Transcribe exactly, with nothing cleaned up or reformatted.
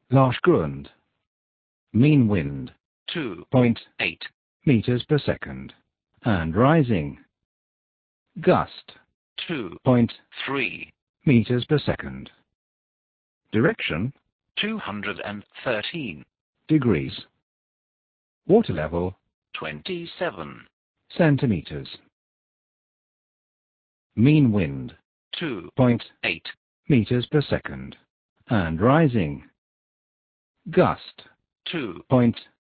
Lashgrund. Mean wind, two point eight meters per second, and rising. Gust, two point three meters per second. Direction, two hundred thirteen degrees. Water level, twenty-seven centimeters. Mean wind, two point eight meters per second, and rising. Gust, two point